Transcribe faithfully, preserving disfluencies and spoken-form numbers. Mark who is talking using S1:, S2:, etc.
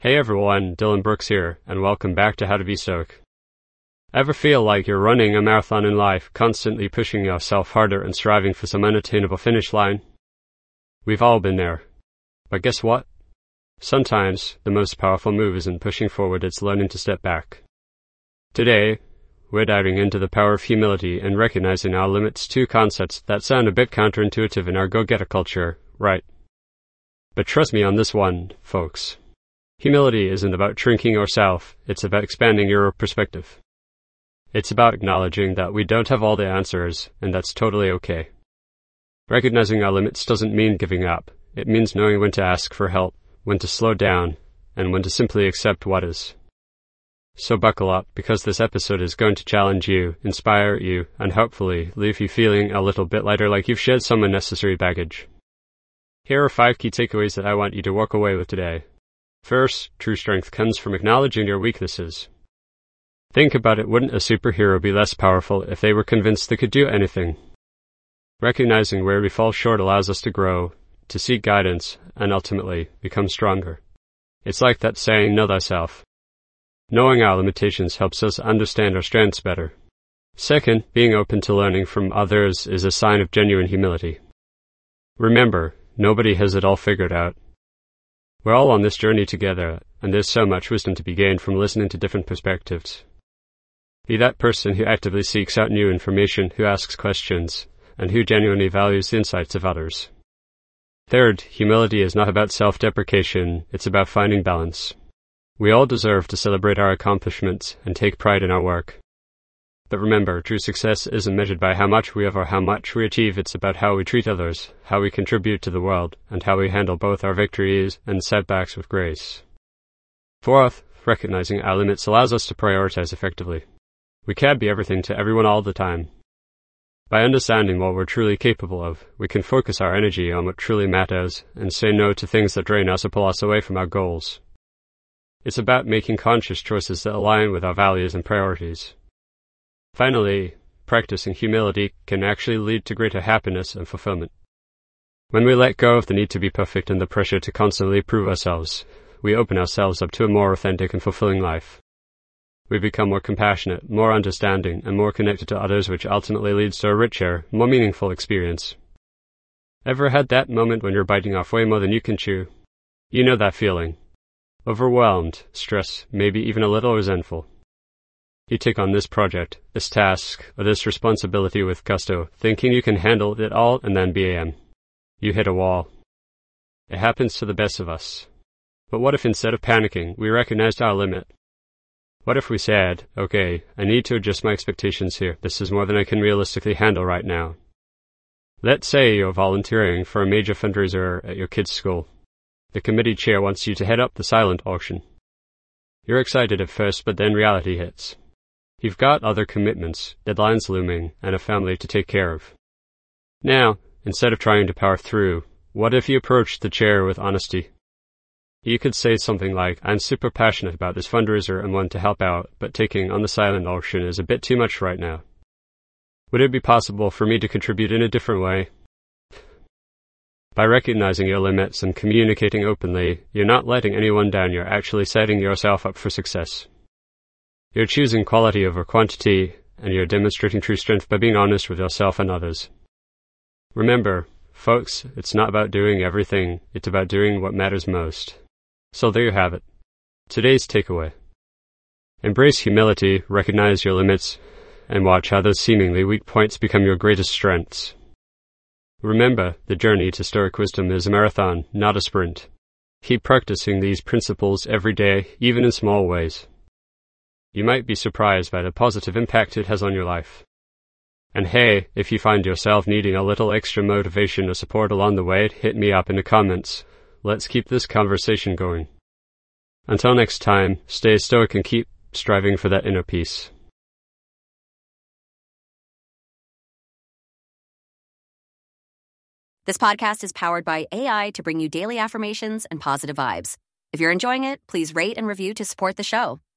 S1: Hey everyone, Dylan Brooks here, and welcome back to How to Be Stoic. Ever feel like you're running a marathon in life, constantly pushing yourself harder and striving for some unattainable finish line? We've all been there. But guess what? Sometimes, the most powerful move isn't pushing forward, it's learning to step back. Today, we're diving into the power of humility and recognizing our limits, two concepts that sound a bit counterintuitive in our go-getter culture, right? But trust me on this one, folks. Humility isn't about shrinking yourself, it's about expanding your perspective. It's about acknowledging that we don't have all the answers, and that's totally okay. Recognizing our limits doesn't mean giving up. It means knowing when to ask for help, when to slow down, and when to simply accept what is. So buckle up, because this episode is going to challenge you, inspire you, and hopefully leave you feeling a little bit lighter, like you've shed some unnecessary baggage. Here are five key takeaways that I want you to walk away with today. First, true strength comes from acknowledging your weaknesses. Think about it, wouldn't a superhero be less powerful if they were convinced they could do anything? Recognizing where we fall short allows us to grow, to seek guidance, and ultimately become stronger. It's like that saying, know thyself. Knowing our limitations helps us understand our strengths better. Second, being open to learning from others is a sign of genuine humility. Remember, nobody has it all figured out. We're all on this journey together, and there's so much wisdom to be gained from listening to different perspectives. Be that person who actively seeks out new information, who asks questions, and who genuinely values the insights of others. Third, humility is not about self-deprecation, it's about finding balance. We all deserve to celebrate our accomplishments and take pride in our work. But remember, true success isn't measured by how much we have or how much we achieve, it's about how we treat others, how we contribute to the world, and how we handle both our victories and setbacks with grace. Fourth, recognizing our limits allows us to prioritize effectively. We can't be everything to everyone all the time. By understanding what we're truly capable of, we can focus our energy on what truly matters and say no to things that drain us or pull us away from our goals. It's about making conscious choices that align with our values and priorities. Finally, practicing humility can actually lead to greater happiness and fulfillment. When we let go of the need to be perfect and the pressure to constantly prove ourselves, we open ourselves up to a more authentic and fulfilling life. We become more compassionate, more understanding, and more connected to others, which ultimately leads to a richer, more meaningful experience. Ever had that moment when you're biting off way more than you can chew? You know that feeling. Overwhelmed, stressed, maybe even a little resentful. You take on this project, this task, or this responsibility with gusto, thinking you can handle it all, and then bam, you hit a wall. It happens to the best of us. But what if instead of panicking, we recognized our limit? What if we said, okay, I need to adjust my expectations here, this is more than I can realistically handle right now. Let's say you're volunteering for a major fundraiser at your kid's school. The committee chair wants you to head up the silent auction. You're excited at first, but then reality hits. You've got other commitments, deadlines looming, and a family to take care of. Now, instead of trying to power through, what if you approached the chair with honesty? You could say something like, I'm super passionate about this fundraiser and want to help out, but taking on the silent auction is a bit too much right now. Would it be possible for me to contribute in a different way? By recognizing your limits and communicating openly, you're not letting anyone down, you're actually setting yourself up for success. You're choosing quality over quantity, and you're demonstrating true strength by being honest with yourself and others. Remember, folks, it's not about doing everything, it's about doing what matters most. So there you have it. Today's takeaway. Embrace humility, recognize your limits, and watch how those seemingly weak points become your greatest strengths. Remember, the journey to Stoic wisdom is a marathon, not a sprint. Keep practicing these principles every day, even in small ways. You might be surprised by the positive impact it has on your life. And hey, if you find yourself needing a little extra motivation or support along the way, hit me up in the comments. Let's keep this conversation going. Until next time, stay stoic and keep striving for that inner peace.
S2: This podcast is powered by A I to bring you daily affirmations and positive vibes. If you're enjoying it, please rate and review to support the show.